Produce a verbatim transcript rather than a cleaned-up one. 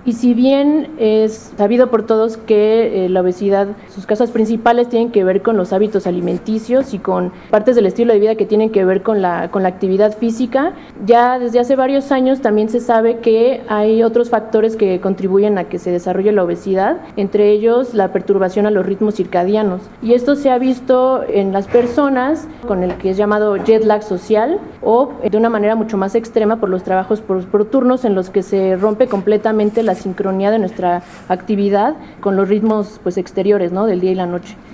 Y si bien es sabido por todos que eh, la obesidad, sus causas principales tienen que ver con los hábitos alimenticios y con partes del estilo de vida que tienen que ver con la, con la actividad física, ya desde hace varios años también se sabe que hay otros factores que contribuyen a que se desarrolle la obesidad, entre ellos la perturbación a los ritmos circadianos. Y esto se ha visto en las personas con el que es llamado jet lag social o de una manera mucho más extrema por los trabajos por, por turnos en los que se rompe completamente la sincronía de nuestra actividad con los ritmos pues exteriores, ¿no?, del día y la noche.